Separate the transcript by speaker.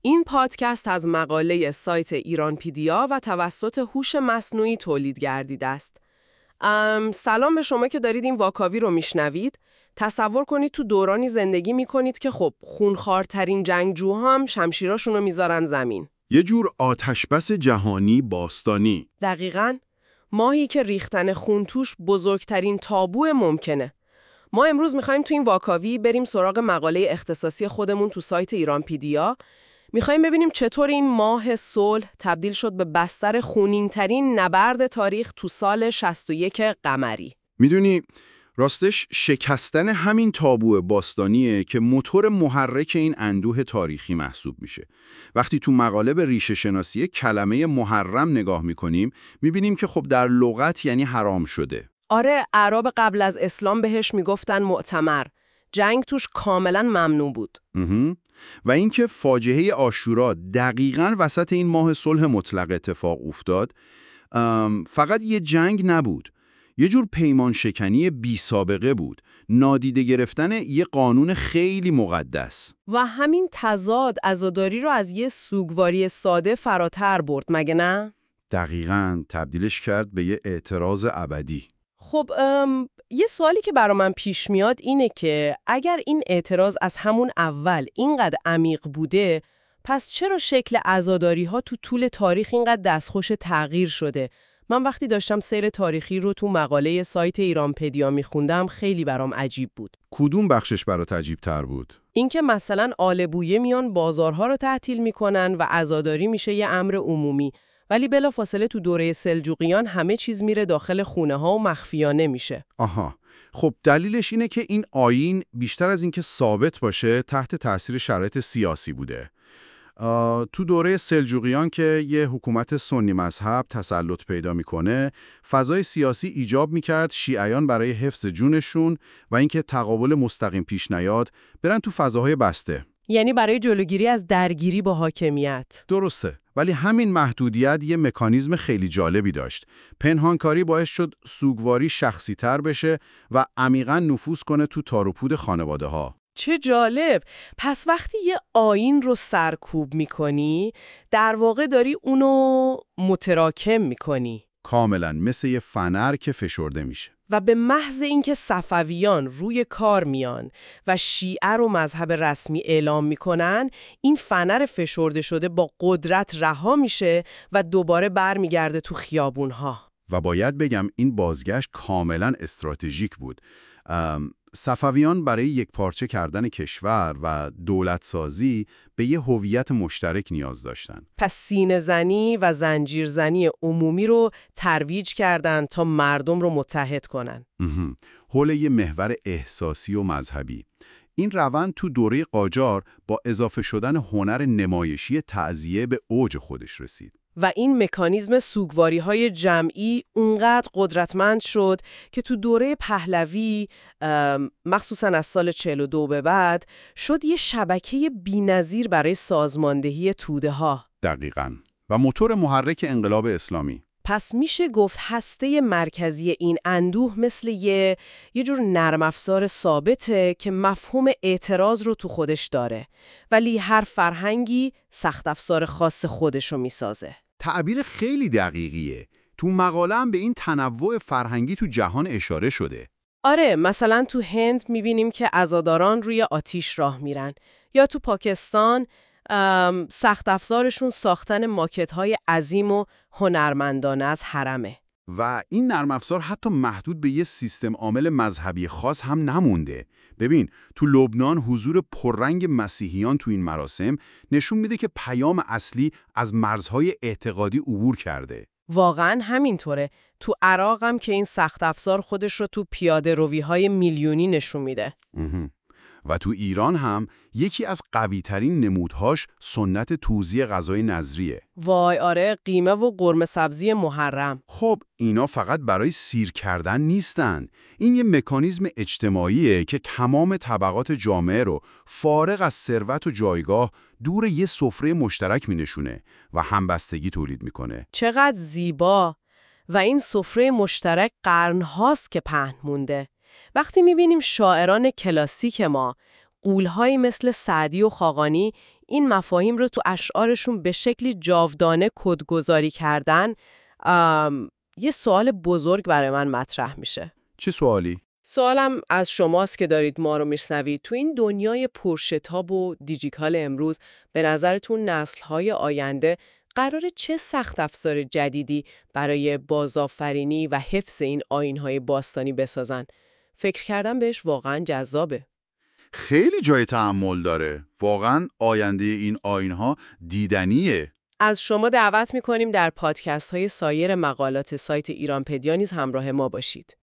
Speaker 1: این پادکست از مقاله سایت ایرانپیدیا و توسط هوش مصنوعی تولید گردیده است. سلام به شما که دارید این واکاوی رو میشنوید. تصور کنید تو دورانی زندگی میکنید که خب خونخوارترین جنگجوها هم شمشیراشون رو میذارن زمین.
Speaker 2: یه جور آتشبس جهانی باستانی.
Speaker 1: دقیقاً. ماهی که ریختن خون توش بزرگترین تابو ممکنه. ما امروز میخوایم تو این واکاوی بریم سراغ مقاله اختصاصی خودمون تو سایت ایرانپیدیا. میخوایم ببینیم چطور این ماه صلح تبدیل شد به بستر خونین‌ترین نبرد تاریخ تو سال 61 قمری.
Speaker 2: میدونی راستش شکستن همین تابو باستانیه که موتور محرک این اندوه تاریخی محسوب میشه. وقتی تو مقاله به ریشه شناسی کلمه محرم نگاه میکنیم میبینیم که خب در لغت یعنی حرام شده.
Speaker 1: آره، اعراب قبل از اسلام بهش میگفتن معتمر. جنگ توش کاملا ممنوع بود.
Speaker 2: و اینکه فاجعه عاشورا دقیقاً وسط این ماه صلح مطلق اتفاق افتاد، فقط یه جنگ نبود. یه جور پیمان شکنی بی سابقه بود. نادیده گرفتن یه قانون خیلی مقدس.
Speaker 1: و همین تضاد عزاداری رو از یه سوگواری ساده فراتر برد، مگه نه؟
Speaker 2: دقیقاً تبدیلش کرد به یه اعتراض ابدی.
Speaker 1: خب یه سوالی که برا من پیش میاد اینه که اگر این اعتراض از همون اول اینقدر عمیق بوده، پس چرا شکل عزاداری ها تو طول تاریخ اینقدر دستخوش تغییر شده؟ من وقتی داشتم سیر تاریخی رو تو مقاله سایت ایرانپدیا میخوندم خیلی برام عجیب بود.
Speaker 2: کدوم بخشش برات عجیب تر بود؟
Speaker 1: اینکه مثلا آل بویه میان بازارها رو تعطیل میکنن و عزاداری میشه یه امر عمومی، ولی بلافاصله تو دوره سلجوقیان همه چیز میره داخل خونه ها و مخفیانه میشه.
Speaker 2: آها، خب دلیلش اینه که این آیین بیشتر از اینکه ثابت باشه تحت تاثیر شرایط سیاسی بوده. تو دوره سلجوقیان که یه حکومت سنی مذهب تسلط پیدا میکنه، فضای سیاسی ایجاب میکرد شیعیان برای حفظ جونشون و اینکه تقابل مستقیم پیش نیاد برن تو فضاهای بسته.
Speaker 1: یعنی برای جلوگیری از درگیری با حاکمیت.
Speaker 2: درسته، ولی همین محدودیت یه مکانیزم خیلی جالبی داشت. پنهانکاری باعث شد سوگواری شخصی تر بشه و عمیقاً نفوذ کنه تو تار و پود خانواده ها.
Speaker 1: چه جالب! پس وقتی یه آیین رو سرکوب میکنی، در واقع داری اونو متراکم میکنی.
Speaker 2: کاملاً مثل یه فنر که فشرده میشه.
Speaker 1: و به محض اینکه صفویان روی کار میان و شیعه رو مذهب رسمی اعلام میکنن، این فنر فشرده شده با قدرت رها میشه و دوباره برمیگرده تو خیابونها.
Speaker 2: و باید بگم این بازگشت کاملاً استراتژیک بود. صفویان برای یک پارچه کردن کشور و دولت سازی به یه هویت مشترک نیاز داشتن.
Speaker 1: پس سینه زنی و زنجیر زنی عمومی رو ترویج کردن تا مردم رو متحد کنن.
Speaker 2: حول یه محور احساسی و مذهبی. این روند تو دوره قاجار با اضافه شدن هنر نمایشی تعزیه به اوج خودش رسید.
Speaker 1: و این مکانیزم سوگواری‌های جمعی اونقدر قدرتمند شد که تو دوره پهلوی، مخصوصاً از سال 42 به بعد، شد یه شبکه بی‌نظیر برای سازماندهی توده‌ها.
Speaker 2: دقیقاً. و موتور محرک انقلاب اسلامی.
Speaker 1: پس میشه گفت هسته مرکزی این اندوه مثل یه جور نرم افزار ثابته که مفهوم اعتراض رو تو خودش داره، ولی هر فرهنگی سخت افزار خاص خودش رو میسازه.
Speaker 2: تعبیر خیلی دقیقیه. تو مقاله هم به این تنوع فرهنگی تو جهان اشاره شده.
Speaker 1: آره، مثلا تو هند میبینیم که عزاداران روی آتیش راه میرن، یا تو پاکستان سخت افزارشون ساختن ماکت‌های عظیم و هنرمندانه از حرمه.
Speaker 2: و این نرم افزار حتی محدود به یه سیستم عامل مذهبی خاص هم نمونده. ببین، تو لبنان حضور پررنگ مسیحیان تو این مراسم نشون میده که پیام اصلی از مرزهای اعتقادی عبور کرده.
Speaker 1: واقعا همینطوره. تو عراق هم که این سخت افزار خودش رو تو پیاده روی‌های میلیونی نشون میده.
Speaker 2: و تو ایران هم یکی از قوی‌ترین نمودهاش سنت توزیع غذای نذریه.
Speaker 1: وای آره، قیمه و قرمه سبزی محرم.
Speaker 2: خب اینا فقط برای سیر کردن نیستن. این یه مکانیزم اجتماعیه که تمام طبقات جامعه رو فارغ از ثروت و جایگاه دور یه سفره مشترک می‌نشونه و همبستگی تولید میکنه.
Speaker 1: چقدر زیبا! و این سفره مشترک قرن‌هاست که پهن مونده. وقتی می‌بینیم شاعران کلاسیک ما، غول‌هایی مثل سعدی و خاقانی این مفاهیم رو تو اشعارشون به شکلی جاودانه کدگذاری کردن، یه سوال بزرگ برای من مطرح میشه.
Speaker 2: چه سوالی؟
Speaker 1: سوالم از شماست که دارید ما رو میشنوید. تو این دنیای پرشتاب و دیجیتال امروز به نظرتون نسل‌های آینده قراره چه سخت افزار جدیدی برای بازآفرینی و حفظ این آیین‌های باستانی بسازن؟ فکر کردم بهش واقعاً جذابه.
Speaker 2: خیلی جای تأمل داره. واقعا آینده این آیین‌ها دیدنیه.
Speaker 1: از شما دعوت می‌کنیم در پادکست‌های سایر مقالات سایت ایرانپدیا نیز همراه ما باشید.